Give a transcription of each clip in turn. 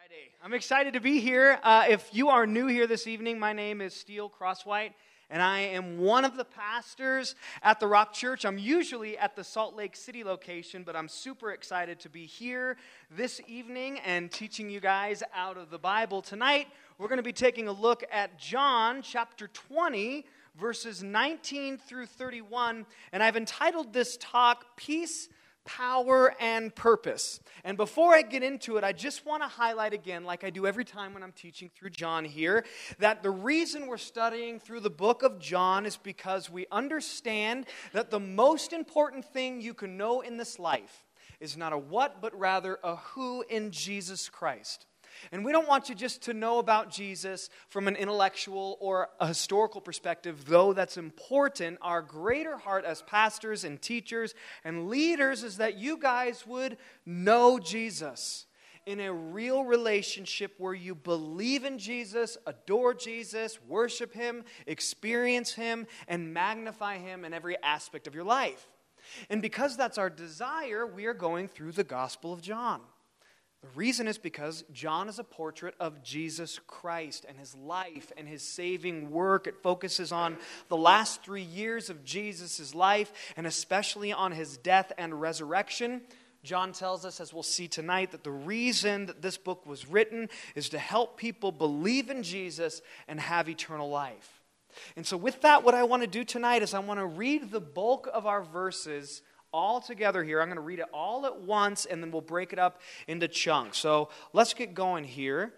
Friday. I'm excited to be here. If you are new here this evening, my name is Steele Crosswhite, and I am one of the pastors at the Rock Church. I'm usually at the Salt Lake City location, but I'm super excited to be here this evening and teaching you guys out of the Bible. Tonight, we're going to be taking a look at John chapter 20, verses 19 through 31, and I've entitled this talk, Peace, Power, and Purpose. And before I get into it, I just want to highlight again, like I do every time when I'm teaching through John here, that the reason we're studying through the book of John is because we understand that the most important thing you can know in this life is not a what, but rather a who in Jesus Christ. And we don't want you just to know about Jesus from an intellectual or a historical perspective, though that's important. Our greater heart as pastors and teachers and leaders is that you guys would know Jesus in a real relationship where you believe in Jesus, adore Jesus, worship Him, experience Him, and magnify Him in every aspect of your life. And because that's our desire, we are going through the Gospel of John. The reason is because John is a portrait of Jesus Christ and His life and His saving work. It focuses on the last 3 years of Jesus' life and especially on His death and resurrection. John tells us, as we'll see tonight, that the reason that this book was written is to help people believe in Jesus and have eternal life. And so with that, what I want to do tonight is I want to read the bulk of our verses all together here. I'm going to read it all at once, and then we'll break it up into chunks. So let's get going here.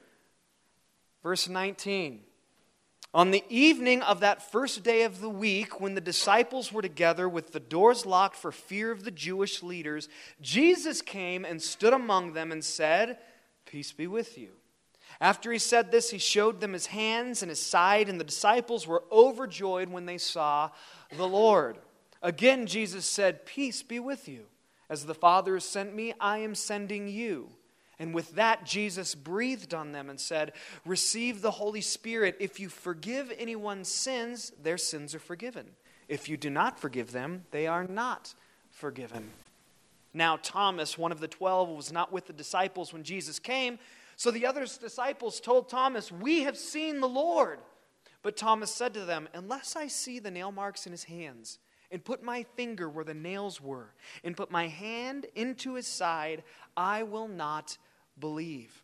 Verse 19. On the evening of that first day of the week, when the disciples were together with the doors locked for fear of the Jewish leaders, Jesus came and stood among them and said, "Peace be with you." After He said this, He showed them His hands and His side, and the disciples were overjoyed when they saw the Lord. Again, Jesus said, "Peace be with you. As the Father has sent me, I am sending you." And with that, Jesus breathed on them and said, "Receive the Holy Spirit. If you forgive anyone's sins, their sins are forgiven. If you do not forgive them, they are not forgiven." Now Thomas, one of the 12, was not with the disciples when Jesus came. So the other disciples told Thomas, "We have seen the Lord." But Thomas said to them, "Unless I see the nail marks in His hands, and put my finger where the nails were, and put my hand into His side, I will not believe."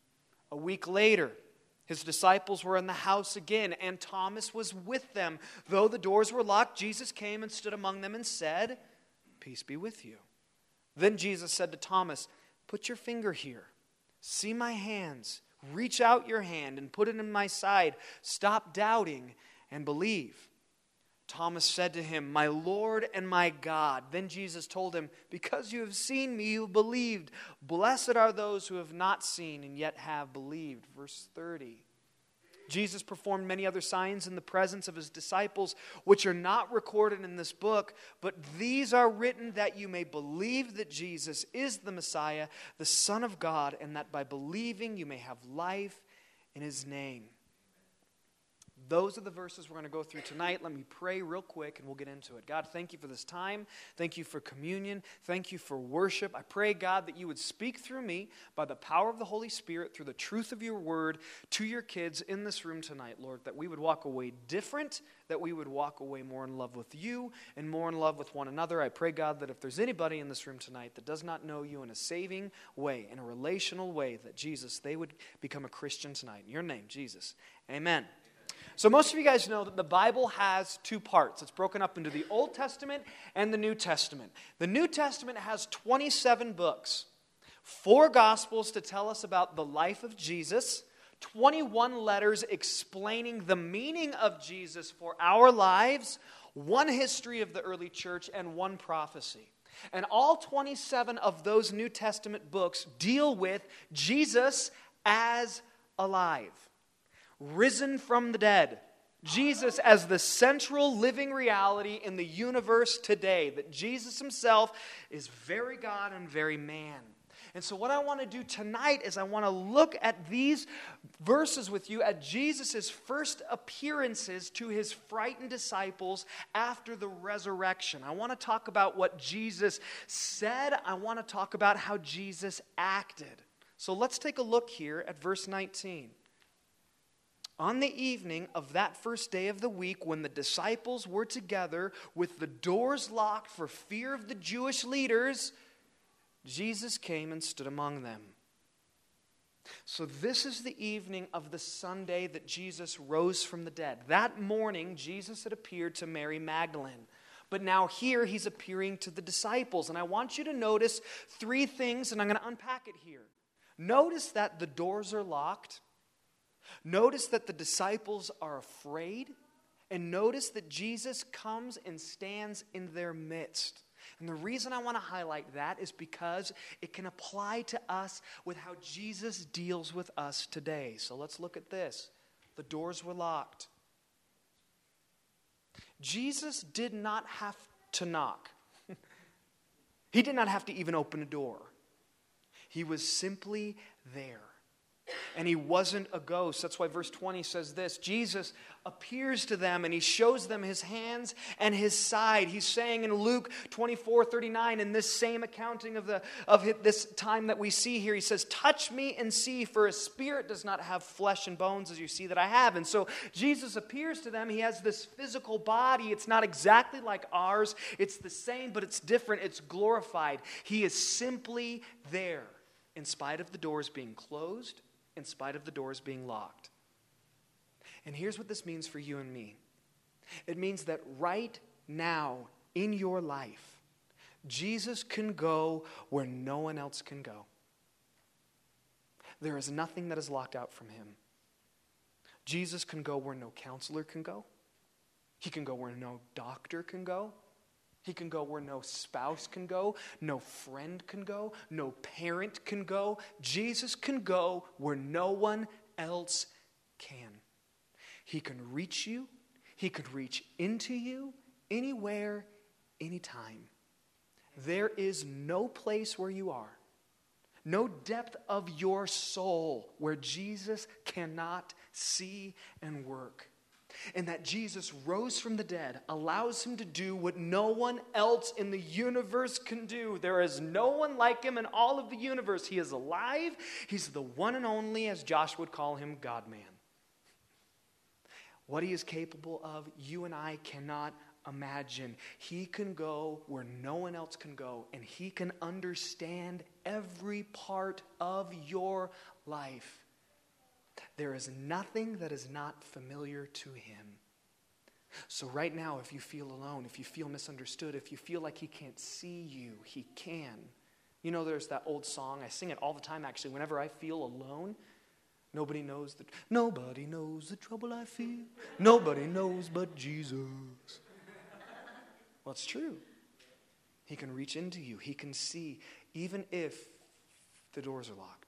A week later, His disciples were in the house again, and Thomas was with them. Though the doors were locked, Jesus came and stood among them and said, "Peace be with you." Then Jesus said to Thomas, "Put your finger here. See my hands. Reach out your hand and put it in my side. Stop doubting and believe." Thomas said to Him, "My Lord and my God." Then Jesus told him, "Because you have seen me, you have believed. Blessed are those who have not seen and yet have believed." Verse 30. Jesus performed many other signs in the presence of His disciples, which are not recorded in this book, but these are written that you may believe that Jesus is the Messiah, the Son of God, and that by believing you may have life in His name. Those are the verses we're going to go through tonight. Let me pray real quick and we'll get into it. God, thank You for this time. Thank You for communion. Thank You for worship. I pray, God, that You would speak through me by the power of the Holy Spirit, through the truth of Your word to Your kids in this room tonight, Lord, that we would walk away different, that we would walk away more in love with You and more in love with one another. I pray, God, that if there's anybody in this room tonight that does not know You in a saving way, in a relational way, that Jesus, they would become a Christian tonight. In Your name, Jesus. Amen. So most of you guys know that the Bible has two parts. It's broken up into the Old Testament and the New Testament. The New Testament has 27 books, 4 Gospels to tell us about the life of Jesus, 21 letters explaining the meaning of Jesus for our lives, 1 history of the early church, and 1 prophecy. And all 27 of those New Testament books deal with Jesus as alive, risen from the dead. Jesus as the central living reality in the universe today. That Jesus Himself is very God and very man. And so what I want to do tonight is I want to look at these verses with you at Jesus' first appearances to His frightened disciples after the resurrection. I want to talk about what Jesus said. I want to talk about how Jesus acted. So let's take a look here at verse 19. On the evening of that first day of the week, when the disciples were together with the doors locked for fear of the Jewish leaders, Jesus came and stood among them. So this is the evening of the Sunday that Jesus rose from the dead. That morning, Jesus had appeared to Mary Magdalene. But now here, he's appearing to the disciples. And I want you to notice three things, and I'm going to unpack it here. Notice that the doors are locked. Notice that the disciples are afraid. And notice that Jesus comes and stands in their midst. And the reason I want to highlight that is because it can apply to us with how Jesus deals with us today. So let's look at this. The doors were locked. Jesus did not have to knock. He did not have to even open a door. He was simply there. And he wasn't a ghost. That's why verse 20 says this. Jesus appears to them and he shows them his hands and his side. He's saying in Luke 24:39, in this same accounting of this time that we see here, he says, touch me and see, for a spirit does not have flesh and bones as you see that I have. And so Jesus appears to them. He has this physical body. It's not exactly like ours. It's the same, but it's different. It's glorified. He is simply there in spite of the doors being closed, in spite of the doors being locked. And here's what this means for you and me. It means that right now in your life, Jesus can go where no one else can go. There is nothing that is locked out from him. Jesus can go where no counselor can go. He can go where no doctor can go. He can go where no spouse can go, no friend can go, no parent can go. Jesus can go where no one else can. He can reach you. He could reach into you anywhere, anytime. There is no place where you are, no depth of your soul where Jesus cannot see and work. And that Jesus rose from the dead allows him to do what no one else in the universe can do. There is no one like him in all of the universe. He is alive. He's the one and only, as Josh would call him, God-man. What he is capable of, you and I cannot imagine. He can go where no one else can go, and he can understand every part of your life. There is nothing that is not familiar to him. So right now, if you feel alone, if you feel misunderstood, if you feel like he can't see you, he can. You know, there's that old song. I sing it all the time, actually. Whenever I feel alone, nobody knows the trouble I feel. Nobody knows but Jesus. Well, it's true. He can reach into you. He can see, even if the doors are locked.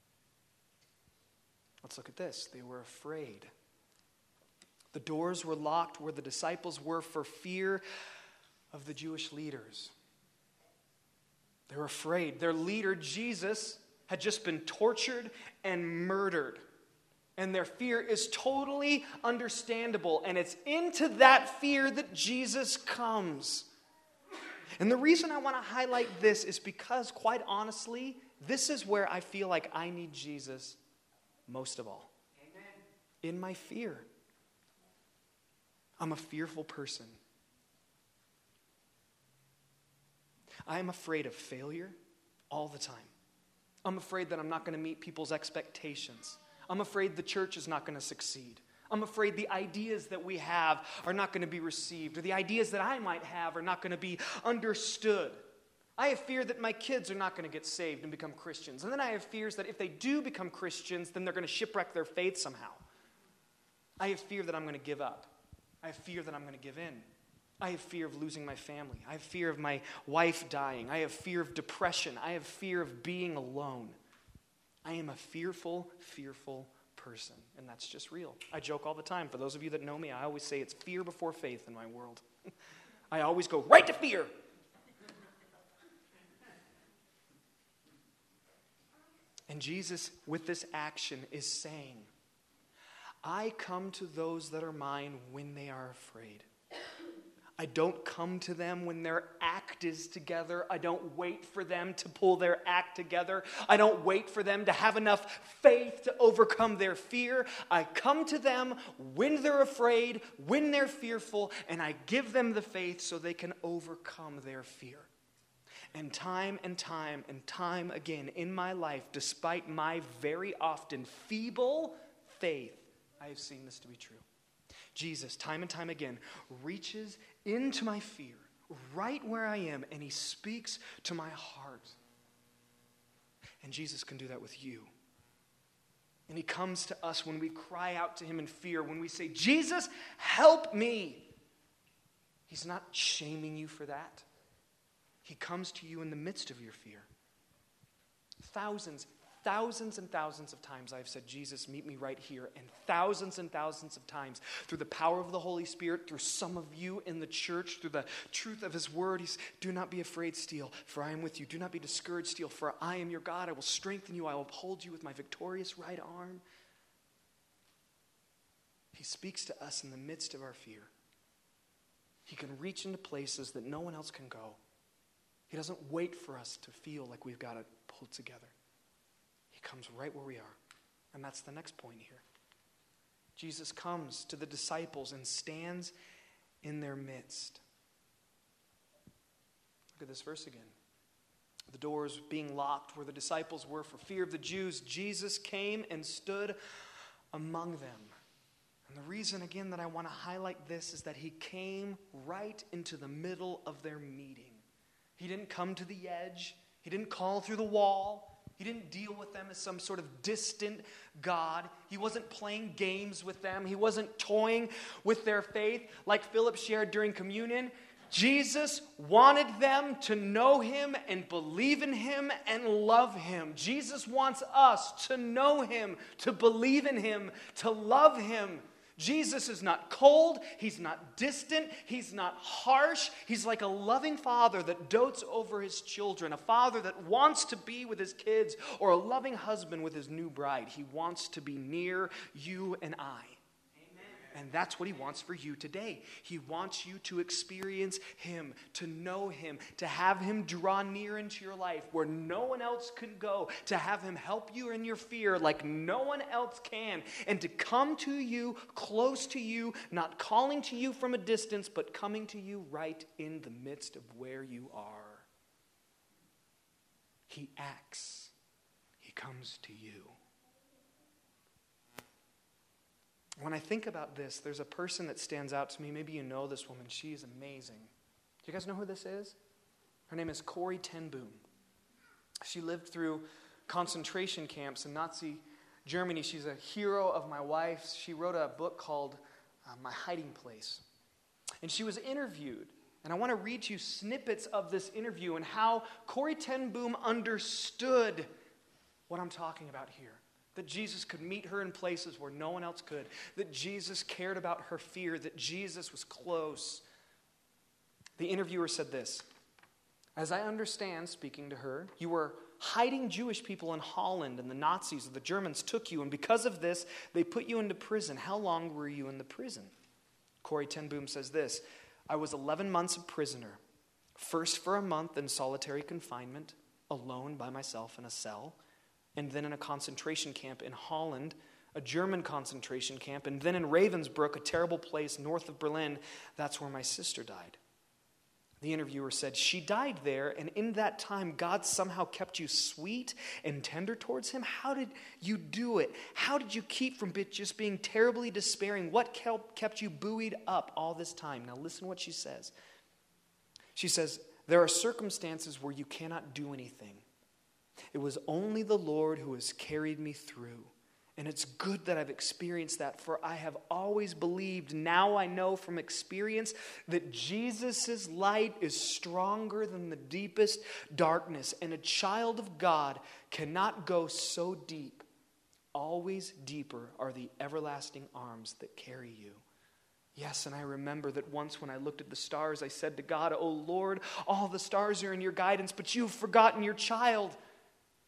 Let's look at this. They were afraid. The doors were locked where the disciples were for fear of the Jewish leaders. They were afraid. Their leader, Jesus, had just been tortured and murdered. And their fear is totally understandable. And it's into that fear that Jesus comes. And the reason I want to highlight this is because, quite honestly, this is where I feel like I need Jesus most of all. Amen. In my fear. I'm a fearful person. I am afraid of failure all the time. I'm afraid that I'm not going to meet people's expectations. I'm afraid the church is not going to succeed. I'm afraid the ideas that we have are not going to be received, or the ideas that I might have are not going to be understood. I have fear that my kids are not going to get saved and become Christians. And then I have fears that if they do become Christians, then they're going to shipwreck their faith somehow. I have fear that I'm going to give up. I have fear that I'm going to give in. I have fear of losing my family. I have fear of my wife dying. I have fear of depression. I have fear of being alone. I am a fearful, fearful person. And that's just real. I joke all the time. For those of you that know me, I always say it's fear before faith in my world. I always go right to fear. And Jesus, with this action, is saying, I come to those that are mine when they are afraid. I don't come to them when their act is together. I don't wait for them to pull their act together. I don't wait for them to have enough faith to overcome their fear. I come to them when they're afraid, when they're fearful, and I give them the faith so they can overcome their fear. And time again in my life, despite my very often feeble faith, I have seen this to be true. Jesus, time and time again, reaches into my fear, right where I am, and he speaks to my heart. And Jesus can do that with you. And he comes to us when we cry out to him in fear, when we say, Jesus, help me. He's not shaming you for that. He comes to you in the midst of your fear. Thousands and thousands of times I've said, Jesus, meet me right here. And thousands of times, through the power of the Holy Spirit, through some of you in the church, through the truth of his word, he's, do not be afraid, Steele, for I am with you. Do not be discouraged, Steele, for I am your God. I will strengthen you. I will uphold you with my victorious right arm. He speaks to us in the midst of our fear. He can reach into places that no one else can go. He doesn't wait for us to feel like we've got it pulled together. He comes right where we are. And that's the next point here. Jesus comes to the disciples and stands in their midst. Look at this verse again. The doors being locked where the disciples were for fear of the Jews, Jesus came and stood among them. And the reason, again, that I want to highlight this is that he came right into the middle of their meeting. He didn't come to the edge. He didn't call through the wall. He didn't deal with them as some sort of distant God. He wasn't playing games with them. He wasn't toying with their faith like Philip shared during communion. Jesus wanted them to know him and believe in him and love him. Jesus wants us to know him, to believe in him, to love him. Jesus is not cold, he's not distant, he's not harsh. He's like a loving father that dotes over his children, a father that wants to be with his kids, or a loving husband with his new bride. He wants to be near you and I. And that's what he wants for you today. He wants you to experience him, to know him, to have him draw near into your life where no one else can go, to have him help you in your fear like no one else can, and to come to you, close to you, not calling to you from a distance, but coming to you right in the midst of where you are. He acts. He comes to you. When I think about this, there's a person that stands out to me. Maybe you know this woman. She's amazing. Do you guys know who this is? Her name is Corrie ten Boom. She lived through concentration camps in Nazi Germany. She's a hero of my wife's. She wrote a book called My Hiding Place. And she was interviewed. And I want to read to you snippets of this interview and how Corrie ten Boom understood what I'm talking about here. That Jesus could meet her in places where no one else could. That Jesus cared about her fear. That Jesus was close. The interviewer said this: "As I understand, speaking to her, you were hiding Jewish people in Holland, and the Nazis or the Germans took you, and because of this, they put you into prison. How long were you in the prison?" Corrie ten Boom says this: "I was 11 months a prisoner. First for a month in solitary confinement, alone by myself in a cell. And then in a concentration camp in Holland, a German concentration camp, and then in Ravensbrück, a terrible place north of Berlin. That's where my sister died." The interviewer said, "She died there, and in that time, God somehow kept you sweet and tender towards him. How did you do it? How did you keep from just being terribly despairing? What kept you buoyed up all this time?" Now listen what she says. She says, "There are circumstances where you cannot do anything. It was only the Lord who has carried me through. And it's good that I've experienced that, for I have always believed, now I know from experience, that Jesus' light is stronger than the deepest darkness. And a child of God cannot go so deep. Always deeper are the everlasting arms that carry you. Yes, and I remember that once when I looked at the stars, I said to God, 'Oh Lord, all the stars are in your guidance, but you've forgotten your child.'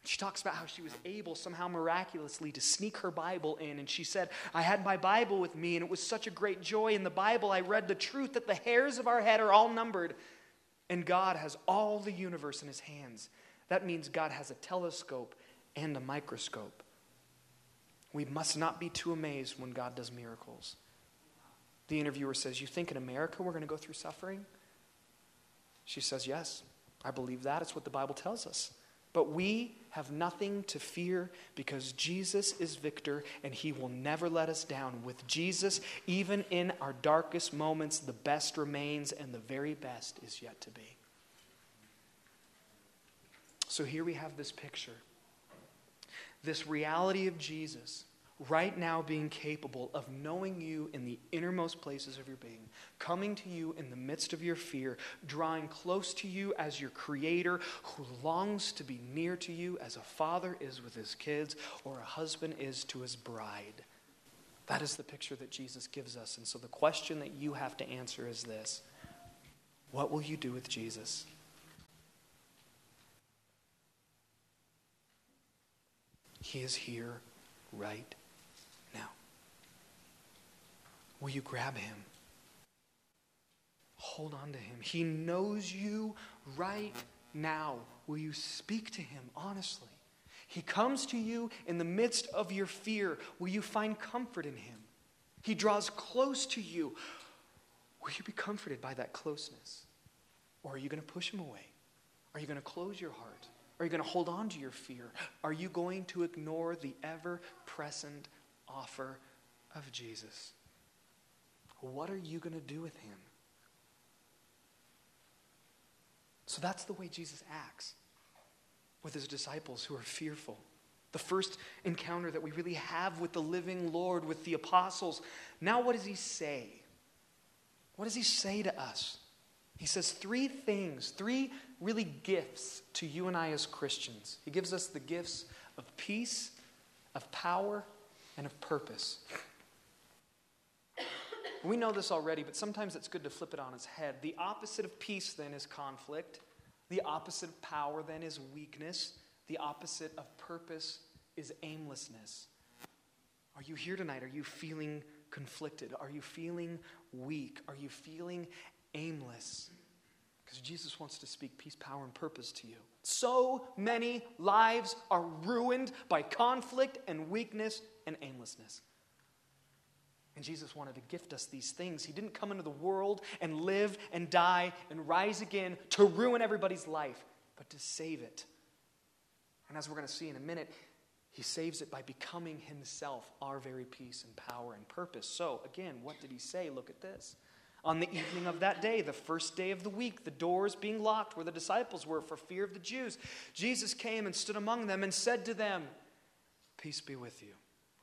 She talks about how she was able somehow miraculously to sneak her Bible in. And she said, I had my Bible with me, and it was such a great joy. In the Bible, I read the truth that the hairs of our head are all numbered, and God has all the universe in his hands. That means God has a telescope and a microscope. We must not be too amazed when God does miracles. The interviewer says, you think in America we're going to go through suffering? She says, yes, I believe that. It's what the Bible tells us. But we have nothing to fear because Jesus is victor and he will never let us down. With Jesus, even in our darkest moments, the best remains and the very best is yet to be. So here we have this picture, this reality of Jesus right now being capable of knowing you in the innermost places of your being, coming to you in the midst of your fear, drawing close to you as your creator who longs to be near to you as a father is with his kids or a husband is to his bride. That is the picture that Jesus gives us. And so the question that you have to answer is this: what will you do with Jesus? He is here right now. Will you grab him? Hold on to him. He knows you right now. Will you speak to him honestly? He comes to you in the midst of your fear. Will you find comfort in him? He draws close to you. Will you be comforted by that closeness? Or are you going to push him away? Are you going to close your heart? Are you going to hold on to your fear? Are you going to ignore the ever-present offer of Jesus? What are you going to do with him? So that's the way Jesus acts with his disciples who are fearful. The first encounter that we really have with the living Lord, with the apostles. Now what does he say? What does he say to us? He says three things, three really gifts to you and I as Christians. He gives us the gifts of peace, of power, and of purpose. We know this already, but sometimes it's good to flip it on its head. The opposite of peace then is conflict. The opposite of power then is weakness. The opposite of purpose is aimlessness. Are you here tonight? Are you feeling conflicted? Are you feeling weak? Are you feeling aimless? Because Jesus wants to speak peace, power, and purpose to you. So many lives are ruined by conflict and weakness and aimlessness. And Jesus wanted to gift us these things. He didn't come into the world and live and die and rise again to ruin everybody's life, but to save it. And as we're going to see in a minute, he saves it by becoming himself our very peace and power and purpose. So again, what did he say? Look at this. On the evening of that day, the first day of the week, the doors being locked where the disciples were for fear of the Jews, Jesus came and stood among them and said to them, "Peace be with you."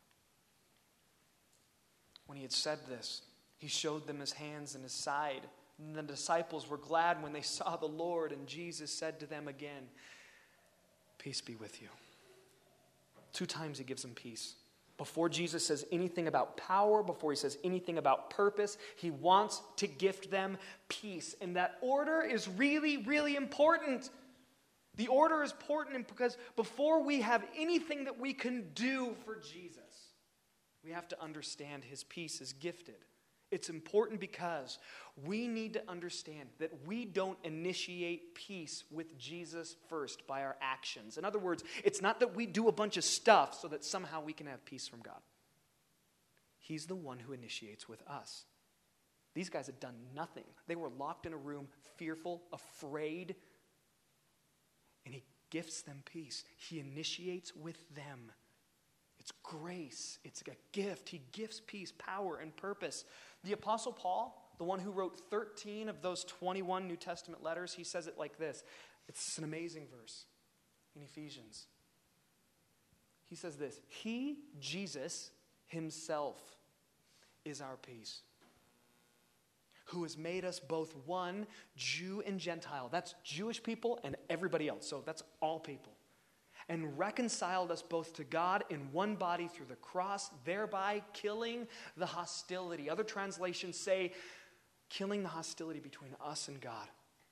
When he had said this, he showed them his hands and his side. And the disciples were glad when they saw the Lord. And Jesus said to them again, "Peace be with you." 2 times he gives them peace. Before Jesus says anything about power, before he says anything about purpose, he wants to gift them peace. And that order is really, really important. The order is important because before we have anything that we can do for Jesus, we have to understand his peace is gifted. It's important because we need to understand that we don't initiate peace with Jesus first by our actions. In other words, it's not that we do a bunch of stuff so that somehow we can have peace from God. He's the one who initiates with us. These guys had done nothing. They were locked in a room, fearful, afraid, and he gifts them peace. He initiates with them. It's grace. It's a gift. He gives peace, power, and purpose. The Apostle Paul, the one who wrote 13 of those 21 New Testament letters, he says it like this. It's an amazing verse in Ephesians. He says this: He, Jesus, himself is our peace, who has made us both one, Jew and Gentile. That's Jewish people and everybody else. So that's all people. And reconciled us both to God in one body through the cross, thereby killing the hostility. Other translations say, killing the hostility between us and God.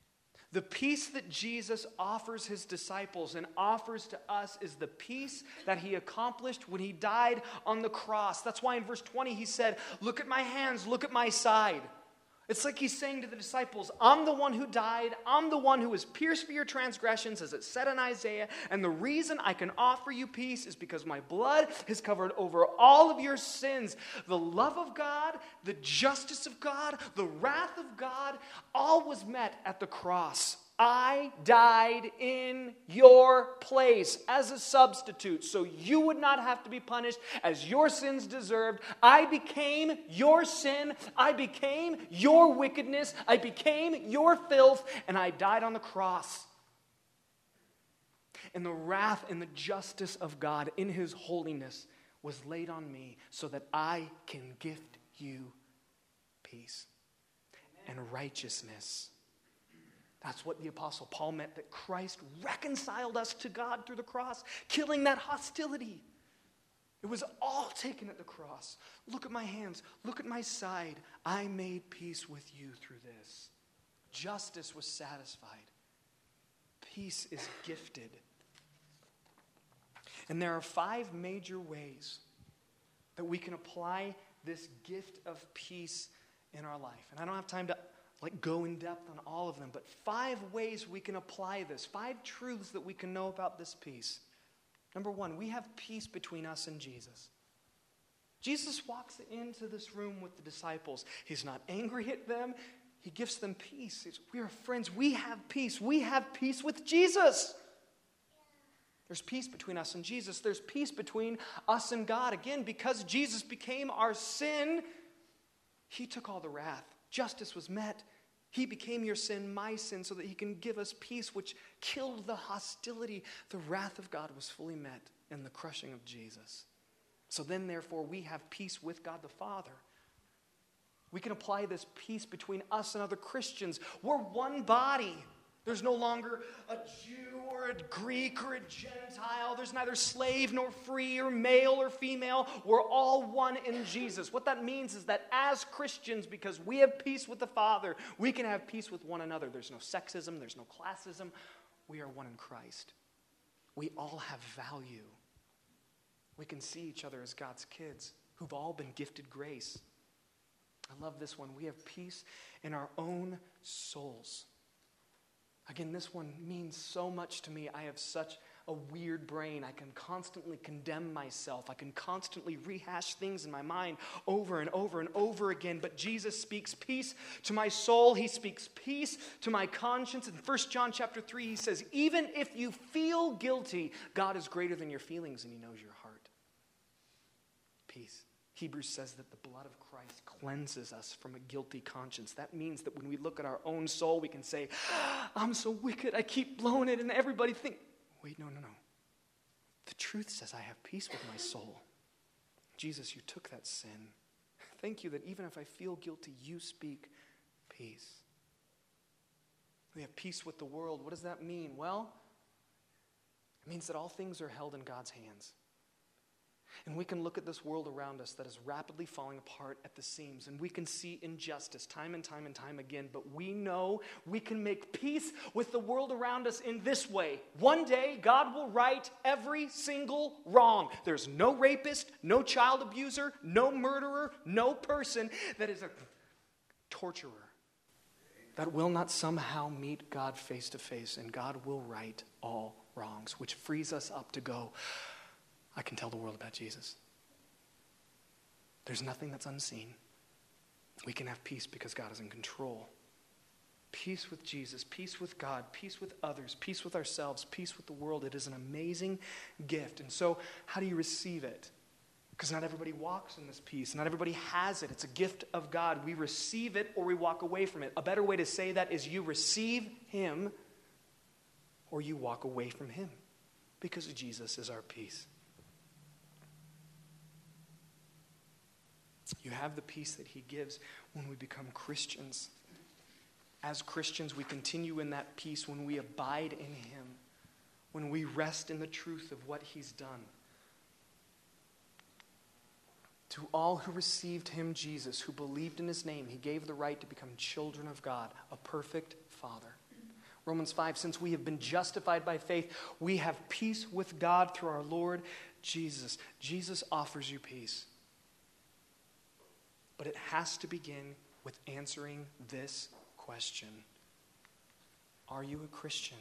The peace that Jesus offers his disciples and offers to us is the peace that he accomplished when he died on the cross. That's why in verse 20 he said, "Look at my hands, look at my side." It's like he's saying to the disciples, I'm the one who died. I'm the one who was pierced for your transgressions, as it said in Isaiah. And the reason I can offer you peace is because my blood has covered over all of your sins. The love of God, the justice of God, the wrath of God, all was met at the cross. I died in your place as a substitute, so you would not have to be punished as your sins deserved. I became your sin. I became your wickedness. I became your filth, and I died on the cross. And the wrath and the justice of God in his holiness was laid on me so that I can gift you peace and righteousness. That's what the Apostle Paul meant, that Christ reconciled us to God through the cross, killing that hostility. It was all taken at the cross. Look at my hands. Look at my side. I made peace with you through this. Justice was satisfied. Peace is gifted. And there are 5 major ways that we can apply this gift of peace in our life. And I don't have time to go in depth on all of them, but 5 ways we can apply this, 5 truths that we can know about this peace. Number 1, we have peace between us and Jesus. Jesus walks into this room with the disciples. He's not angry at them. He gives them peace. We are friends. We have peace. We have peace with Jesus. There's peace between us and Jesus. There's peace between us and God. Again, because Jesus became our sin, he took all the wrath. Justice was met. He became your sin, my sin, so that he can give us peace, which killed the hostility. The wrath of God was fully met in the crushing of Jesus. So then, therefore, we have peace with God the Father. We can apply this peace between us and other Christians. We're one body. There's no longer a Jew or a Greek or a Gentile. There's neither slave nor free or male or female. We're all one in Jesus. What that means is that as Christians, because we have peace with the Father, we can have peace with one another. There's no sexism. There's no classism. We are one in Christ. We all have value. We can see each other as God's kids who've all been gifted grace. I love this one. We have peace in our own souls. Again, this one means so much to me. I have such a weird brain. I can constantly condemn myself. I can constantly rehash things in my mind over and over and over again. But Jesus speaks peace to my soul. He speaks peace to my conscience. In 1 John chapter 3, he says, even if you feel guilty, God is greater than your feelings and he knows your heart. Peace. Hebrews says that the blood of Christ cleanses us from a guilty conscience. That means that when we look at our own soul, we can say, I'm so wicked, I keep blowing it, and everybody think, wait, no. The truth says I have peace with my soul. Jesus, you took that sin. Thank you that even if I feel guilty, you speak peace. We have peace with the world. What does that mean? Well, it means that all things are held in God's hands. And we can look at this world around us that is rapidly falling apart at the seams. And we can see injustice time and time and time again. But we know we can make peace with the world around us in this way. One day, God will right every single wrong. There's no rapist, no child abuser, no murderer, no person that is a torturer that will not somehow meet God face to face. And God will right all wrongs, which frees us up to go, I can tell the world about Jesus. There's nothing that's unseen. We can have peace because God is in control. Peace with Jesus, peace with God, peace with others, peace with ourselves, peace with the world. It is an amazing gift. And so, how do you receive it? Because not everybody walks in this peace. Not everybody has it. It's a gift of God. We receive it or we walk away from it. A better way to say that is you receive him or you walk away from him. Because Jesus is our peace. You have the peace that he gives when we become Christians. As Christians, we continue in that peace when we abide in him, when we rest in the truth of what he's done. To all who received him, Jesus, who believed in his name, he gave the right to become children of God, a perfect Father. Romans 5, since we have been justified by faith, we have peace with God through our Lord Jesus. Jesus offers you peace. But it has to begin with answering this question. Are you a Christian?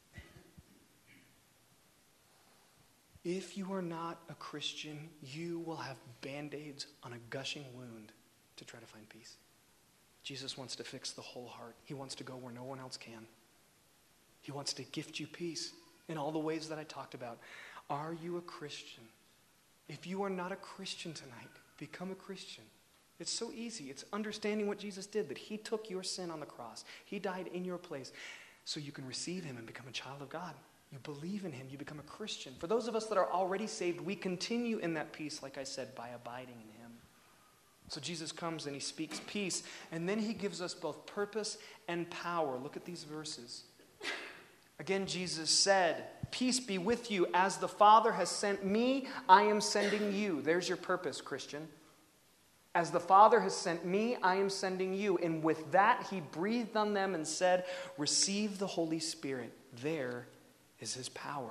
If you are not a Christian, you will have Band-Aids on a gushing wound to try to find peace. Jesus wants to fix the whole heart. He wants to go where no one else can. He wants to gift you peace in all the ways that I talked about. Are you a Christian? If you are not a Christian tonight, become a Christian. It's so easy. It's understanding what Jesus did, that he took your sin on the cross. He died in your place so you can receive him and become a child of God. You believe in him, you become a Christian. For those of us that are already saved, we continue in that peace, like I said, by abiding in him. So Jesus comes and he speaks peace, and then he gives us both purpose and power. Look at these verses. Again, Jesus said, peace be with you. As the Father has sent me, I am sending you. There's your purpose, Christian. As the Father has sent me, I am sending you. And with that, he breathed on them and said, receive the Holy Spirit. There is his power.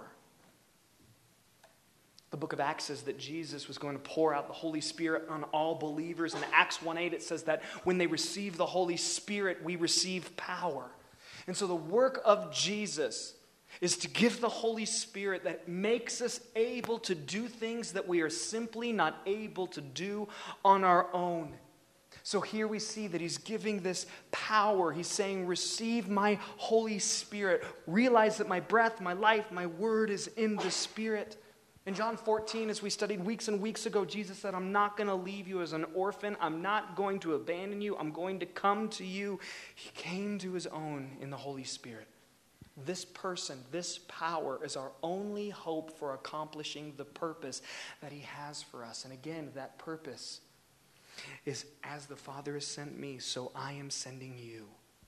The book of Acts says that Jesus was going to pour out the Holy Spirit on all believers. In Acts 1:8, it says that when they receive the Holy Spirit, we receive power. And so the work of Jesus is to give the Holy Spirit that makes us able to do things that we are simply not able to do on our own. So here we see that he's giving this power. He's saying, receive my Holy Spirit. Realize that my breath, my life, my word is in the Spirit. In John 14, as we studied weeks and weeks ago, Jesus said, I'm not going to leave you as an orphan. I'm not going to abandon you. I'm going to come to you. He came to his own in the Holy Spirit. This person, this power is our only hope for accomplishing the purpose that he has for us. And again, that purpose is as the Father has sent me, so I am sending you.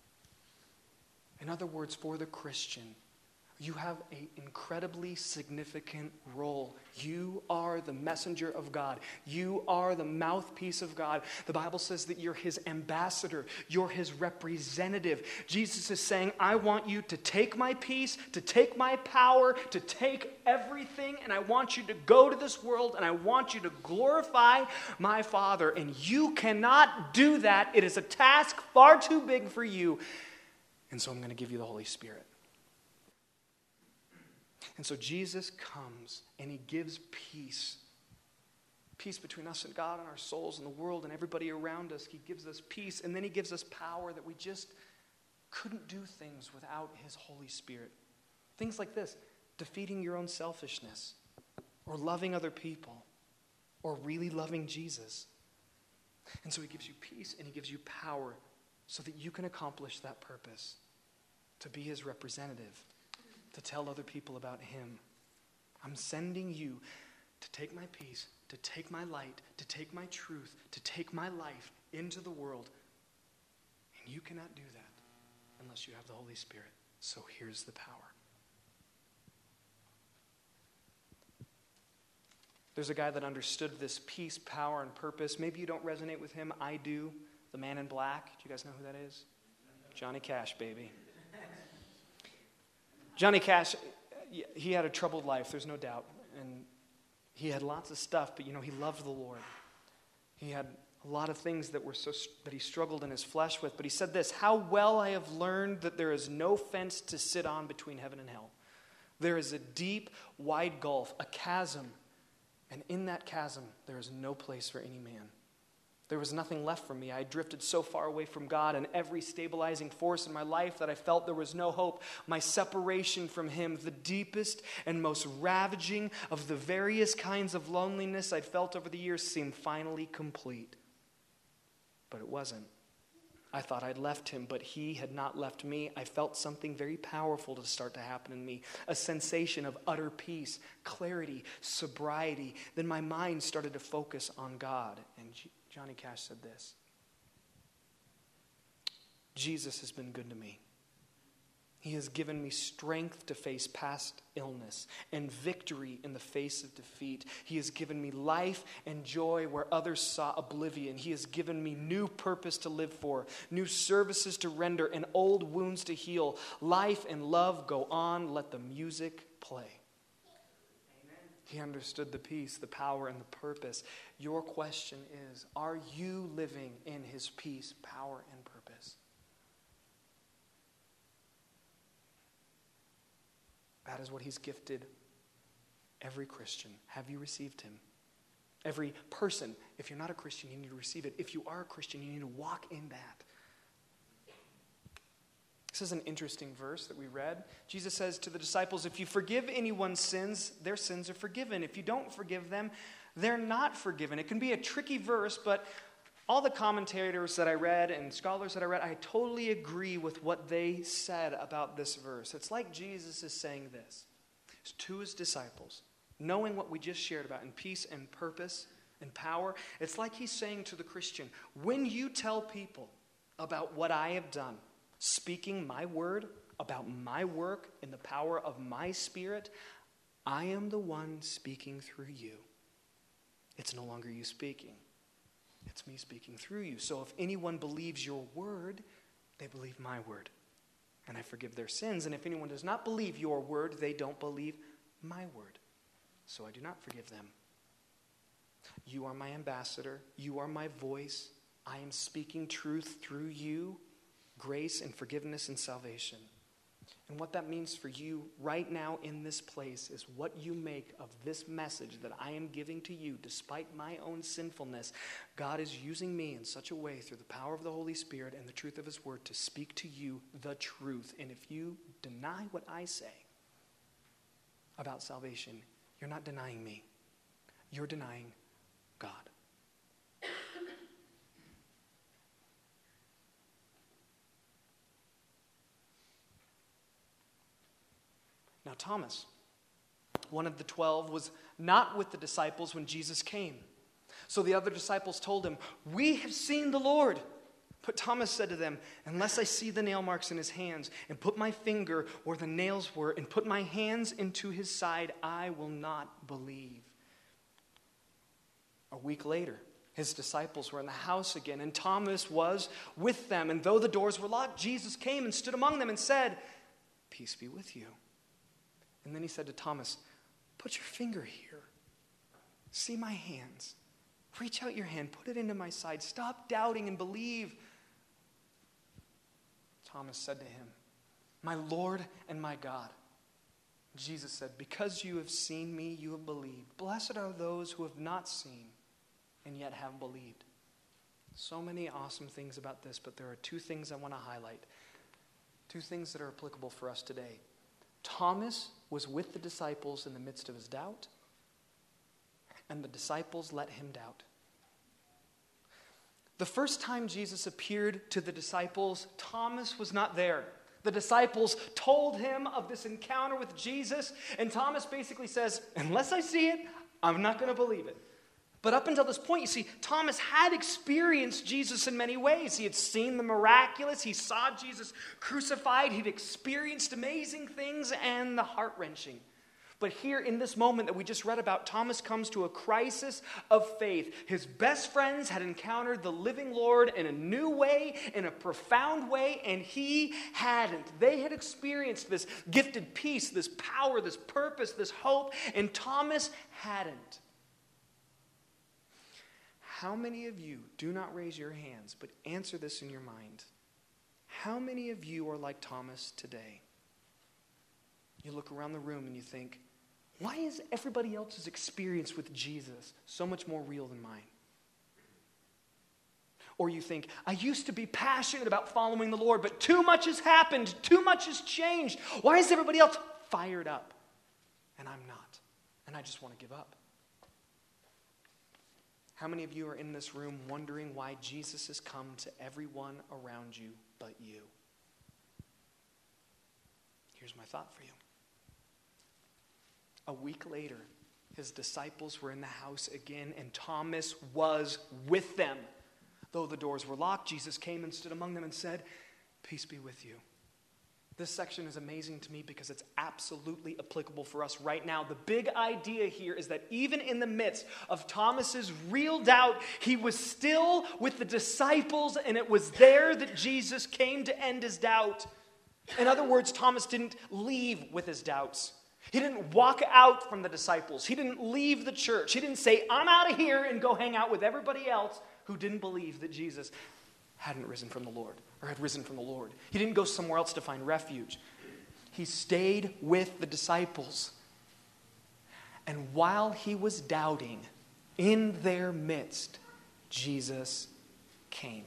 In other words, for the Christian, you have an incredibly significant role. You are the messenger of God. You are the mouthpiece of God. The Bible says that you're his ambassador. You're his representative. Jesus is saying, I want you to take my peace, to take my power, to take everything, and I want you to go to this world, and I want you to glorify my Father. And you cannot do that. It is a task far too big for you. And so I'm going to give you the Holy Spirit. And so Jesus comes and he gives peace. Peace between us and God and our souls and the world and everybody around us. He gives us peace, and then he gives us power that we just couldn't do things without his Holy Spirit. Things like this: defeating your own selfishness, or loving other people, or really loving Jesus. And so he gives you peace and he gives you power so that you can accomplish that purpose, to be his representative, to tell other people about him. I'm sending you to take my peace, to take my light, to take my truth, to take my life into the world. And you cannot do that unless you have the Holy Spirit. So here's the power. There's a guy that understood this peace, power, and purpose. Maybe you don't resonate with him. I do. The Man in Black. Do you guys know who that is? Johnny Cash, baby. Johnny Cash, he had a troubled life, there's no doubt. And he had lots of stuff, but he loved the Lord. He had a lot of things that he struggled in his flesh with. But he said this: how well I have learned that there is no fence to sit on between heaven and hell. There is a deep, wide gulf, a chasm. And in that chasm, there is no place for any man. There was nothing left for me. I drifted so far away from God and every stabilizing force in my life that I felt there was no hope. My separation from him, the deepest and most ravaging of the various kinds of loneliness I'd felt over the years, seemed finally complete. But it wasn't. I thought I'd left him, but he had not left me. I felt something very powerful to start to happen in me. A sensation of utter peace, clarity, sobriety. Then my mind started to focus on God. And Johnny Cash said this: Jesus has been good to me. He has given me strength to face past illness and victory in the face of defeat. He has given me life and joy where others saw oblivion. He has given me new purpose to live for, new services to render, and old wounds to heal. Life and love go on. Let the music play. Amen. He understood the peace, the power, and the purpose. Your question is, are you living in his peace, power, and purpose? That is what he's gifted every Christian. Have you received him? Every person. If you're not a Christian, you need to receive it. If you are a Christian, you need to walk in that. This is an interesting verse that we read. Jesus says to the disciples, if you forgive anyone's sins, their sins are forgiven. If you don't forgive them, they're not forgiven. It can be a tricky verse, but all the commentators that I read and scholars that I read, I totally agree with what they said about this verse. It's like Jesus is saying this to his disciples, knowing what we just shared about in peace and purpose and power. It's like he's saying to the Christian, when you tell people about what I have done, speaking my word about my work and the power of my Spirit, I am the one speaking through you. It's no longer you speaking. It's me speaking through you. So if anyone believes your word, they believe my word. And I forgive their sins. And if anyone does not believe your word, they don't believe my word. So I do not forgive them. You are my ambassador. You are my voice. I am speaking truth through you, grace and forgiveness and salvation. And what that means for you right now in this place is what you make of this message that I am giving to you despite my own sinfulness. God is using me in such a way through the power of the Holy Spirit and the truth of his word to speak to you the truth. And if you deny what I say about salvation, you're not denying me. You're denying God. Now, Thomas, one of the 12, was not with the disciples when Jesus came. So the other disciples told him, we have seen the Lord. But Thomas said to them, unless I see the nail marks in his hands and put my finger where the nails were and put my hands into his side, I will not believe. A week later, his disciples were in the house again, and Thomas was with them. And though the doors were locked, Jesus came and stood among them and said, peace be with you. And then he said to Thomas, put your finger here. See my hands. Reach out your hand. Put it into my side. Stop doubting and believe. Thomas said to him, my Lord and my God. Jesus said, because you have seen me, you have believed. Blessed are those who have not seen and yet have believed. So many awesome things about this, but there are two things I want to highlight. Two things that are applicable for us today. Thomas was with the disciples in the midst of his doubt, and the disciples let him doubt. The first time Jesus appeared to the disciples, Thomas was not there. The disciples told him of this encounter with Jesus, and Thomas basically says, unless I see it, I'm not going to believe it. But up until this point, you see, Thomas had experienced Jesus in many ways. He had seen the miraculous. He saw Jesus crucified. He'd experienced amazing things and the heart-wrenching. But here in this moment that we just read about, Thomas comes to a crisis of faith. His best friends had encountered the living Lord in a new way, in a profound way, and he hadn't. They had experienced this gifted peace, this power, this purpose, this hope, and Thomas hadn't. How many of you, do not raise your hands, but answer this in your mind. How many of you are like Thomas today? You look around the room and you think, why is everybody else's experience with Jesus so much more real than mine? Or you think, I used to be passionate about following the Lord, but too much has happened, too much has changed. Why is everybody else fired up? And I'm not. And I just want to give up. How many of you are in this room wondering why Jesus has come to everyone around you but you? Here's my thought for you. A week later, his disciples were in the house again, and Thomas was with them. Though the doors were locked, Jesus came and stood among them and said, peace be with you. This section is amazing to me because it's absolutely applicable for us right now. The big idea here is that even in the midst of Thomas's real doubt, he was still with the disciples, and it was there that Jesus came to end his doubt. In other words, Thomas didn't leave with his doubts. He didn't walk out from the disciples. He didn't leave the church. He didn't say, I'm out of here, and go hang out with everybody else who didn't believe that Jesus hadn't risen from the Lord, or had risen from the Lord. He didn't go somewhere else to find refuge. He stayed with the disciples. And while he was doubting, in their midst, Jesus came.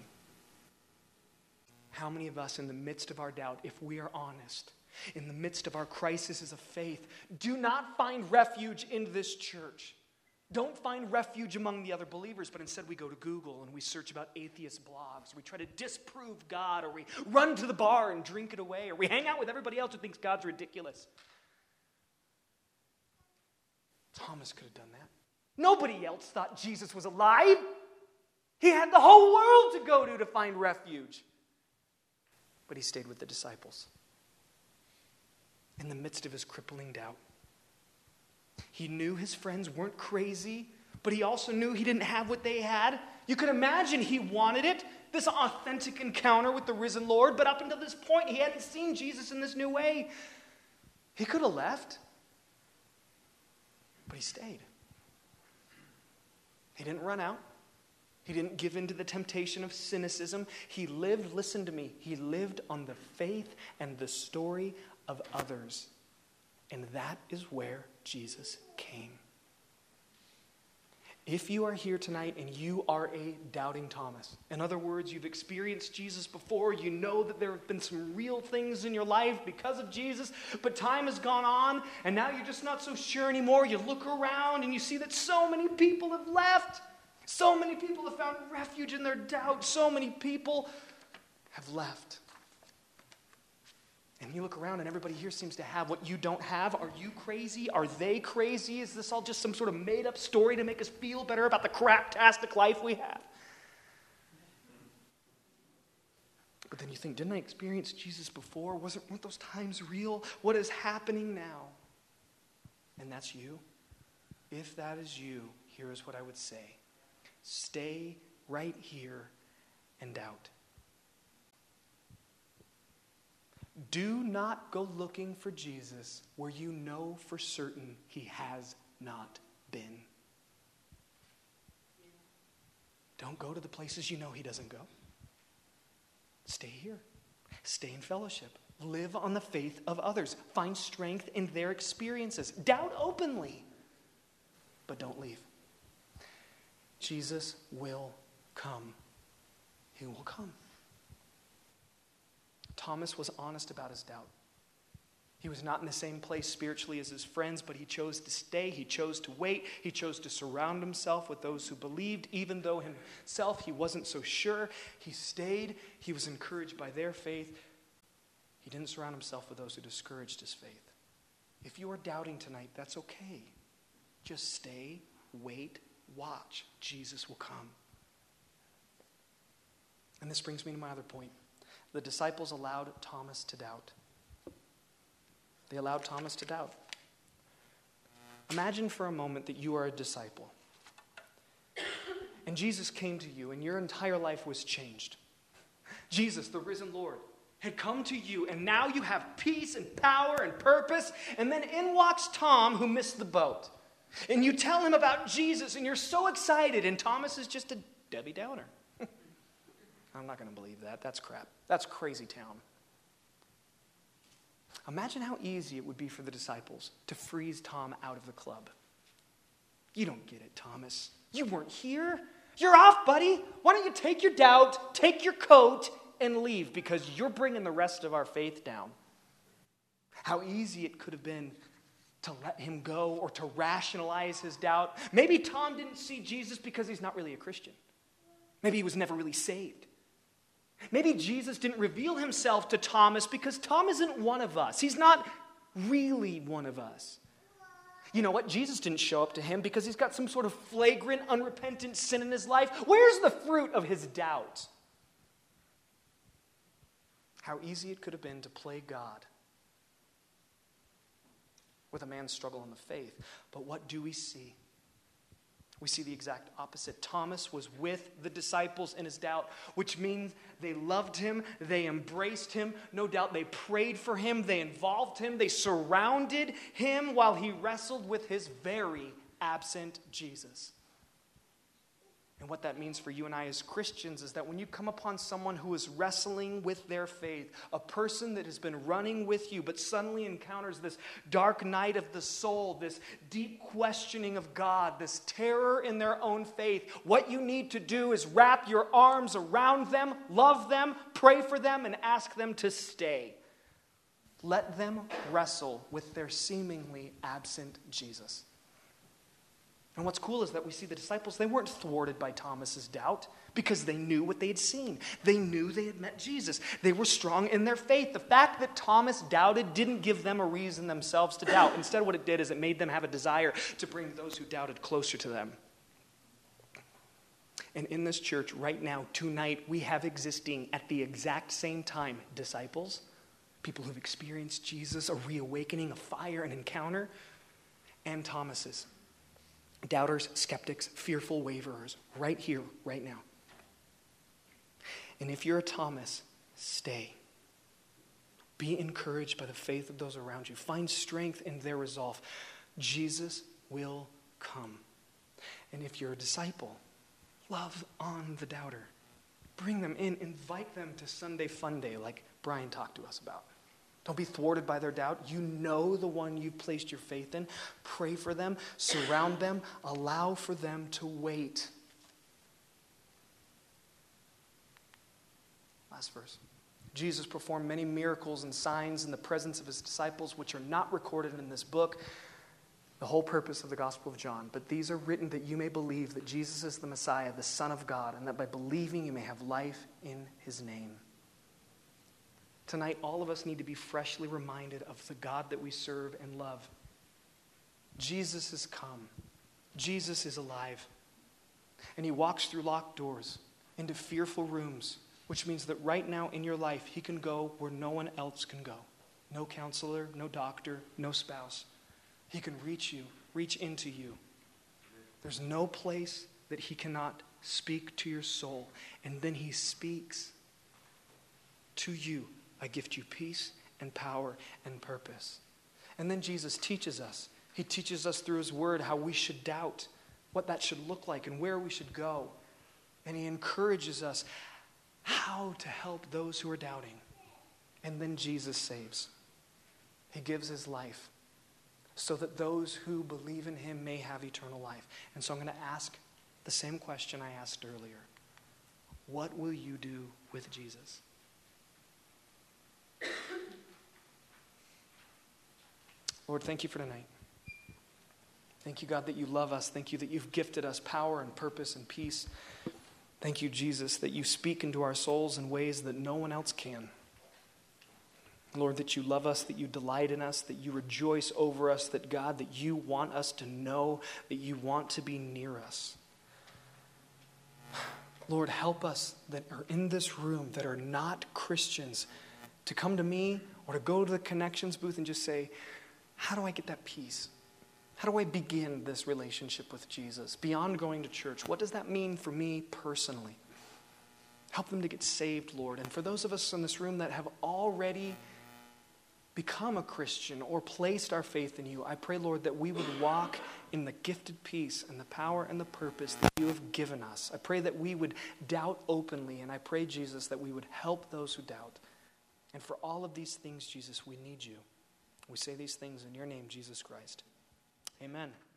How many of us, in the midst of our doubt, if we are honest, in the midst of our crises of faith, do not find refuge in this church? Don't find refuge among the other believers, but instead we go to Google and we search about atheist blogs. We try to disprove God, or we run to the bar and drink it away, or we hang out with everybody else who thinks God's ridiculous. Thomas could have done that. Nobody else thought Jesus was alive. He had the whole world to go to find refuge. But he stayed with the disciples in the midst of his crippling doubt. He knew his friends weren't crazy, but he also knew he didn't have what they had. You could imagine he wanted it, this authentic encounter with the risen Lord, but up until this point, he hadn't seen Jesus in this new way. He could have left, but he stayed. He didn't run out. He didn't give in to the temptation of cynicism. He lived, listen to me, he lived on the faith and the story of others. And that is where Jesus came. If you are here tonight and you are a doubting Thomas, in other words, you've experienced Jesus before, you know that there have been some real things in your life because of Jesus, but time has gone on, and now you're just not so sure anymore. You look around and you see that so many people have left. So many people have found refuge in their doubt. So many people have left. And you look around and everybody here seems to have what you don't have. Are you crazy? Are they crazy? Is this all just some sort of made-up story to make us feel better about the craptastic life we have? But then you think, didn't I experience Jesus before? Weren't those times real? What is happening now? And that's you. If that is you, here is what I would say. Stay right here and doubt. Do not go looking for Jesus where you know for certain he has not been. Don't go to the places you know he doesn't go. Stay here. Stay in fellowship. Live on the faith of others. Find strength in their experiences. Doubt openly, but don't leave. Jesus will come. He will come. Thomas was honest about his doubt. He was not in the same place spiritually as his friends, but he chose to stay. He chose to wait. He chose to surround himself with those who believed, even though himself he wasn't so sure. He stayed. He was encouraged by their faith. He didn't surround himself with those who discouraged his faith. If you are doubting tonight, that's okay. Just stay, wait, watch. Jesus will come. And this brings me to my other point. The disciples allowed Thomas to doubt. They allowed Thomas to doubt. Imagine for a moment that you are a disciple. And Jesus came to you and your entire life was changed. Jesus, the risen Lord, had come to you and now you have peace and power and purpose. And then in walks Tom, who missed the boat. And you tell him about Jesus and you're so excited, and Thomas is just a Debbie Downer. I'm not going to believe that. That's crap. That's crazy town. Imagine how easy it would be for the disciples to freeze Tom out of the club. You don't get it, Thomas. You weren't here. You're off, buddy. Why don't you take your doubt, take your coat, and leave, because you're bringing the rest of our faith down. How easy it could have been to let him go or to rationalize his doubt. Maybe Tom didn't see Jesus because he's not really a Christian. Maybe he was never really saved. Maybe Jesus didn't reveal himself to Thomas because Tom isn't one of us. He's not really one of us. You know what? Jesus didn't show up to him because he's got some sort of flagrant, unrepentant sin in his life. Where's the fruit of his doubt? How easy it could have been to play God with a man's struggle in the faith. But what do we see? We see the exact opposite. Thomas was with the disciples in his doubt, which means they loved him, they embraced him. No doubt they prayed for him, they involved him, they surrounded him while he wrestled with his very absent Jesus. And what that means for you and I as Christians is that when you come upon someone who is wrestling with their faith, a person that has been running with you but suddenly encounters this dark night of the soul, this deep questioning of God, this terror in their own faith, what you need to do is wrap your arms around them, love them, pray for them, and ask them to stay. Let them wrestle with their seemingly absent Jesus. And what's cool is that we see the disciples, they weren't thwarted by Thomas's doubt because they knew what they had seen. They knew they had met Jesus. They were strong in their faith. The fact that Thomas doubted didn't give them a reason themselves to doubt. Instead, what it did is it made them have a desire to bring those who doubted closer to them. And in this church right now, tonight, we have existing at the exact same time disciples, people who've experienced Jesus, a reawakening, a fire, an encounter, and Thomases. Doubters, skeptics, fearful waverers, right here, right now. And if you're a Thomas, stay. Be encouraged by the faith of those around you. Find strength in their resolve. Jesus will come. And if you're a disciple, love on the doubter. Bring them in, invite them to Sunday Fun Day like Brian talked to us about. Don't be thwarted by their doubt. You know the one you've placed your faith in. Pray for them, surround them, allow for them to wait. Last verse. Jesus performed many miracles and signs in the presence of his disciples, which are not recorded in this book, the whole purpose of the Gospel of John. But these are written that you may believe that Jesus is the Messiah, the Son of God, and that by believing you may have life in his name. Tonight, all of us need to be freshly reminded of the God that we serve and love. Jesus has come. Jesus is alive. And he walks through locked doors into fearful rooms, which means that right now in your life, he can go where no one else can go. No counselor, no doctor, no spouse. He can reach you, reach into you. There's no place that he cannot speak to your soul. And then he speaks to you. I gift you peace and power and purpose. And then Jesus teaches us. He teaches us through his word how we should doubt, what that should look like and where we should go. And he encourages us how to help those who are doubting. And then Jesus saves. He gives his life so that those who believe in him may have eternal life. And so I'm going to ask the same question I asked earlier. What will you do with Jesus? Lord, thank you for tonight. Thank you, God, that you love us. Thank you that you've gifted us power and purpose and peace. Thank you, Jesus, that you speak into our souls in ways that no one else can. Lord, that you love us, that you delight in us, that you rejoice over us, that God, that you want us to know, that you want to be near us. Lord, help us that are in this room that are not Christians to come to me or to go to the Connections booth and just say, how do I get that peace? How do I begin this relationship with Jesus? Beyond going to church, what does that mean for me personally? Help them to get saved, Lord. And for those of us in this room that have already become a Christian or placed our faith in you, I pray, Lord, that we would walk in the gifted peace and the power and the purpose that you have given us. I pray that we would doubt openly, and I pray, Jesus, that we would help those who doubt. And for all of these things, Jesus, we need you. We say these things in your name, Jesus Christ. Amen.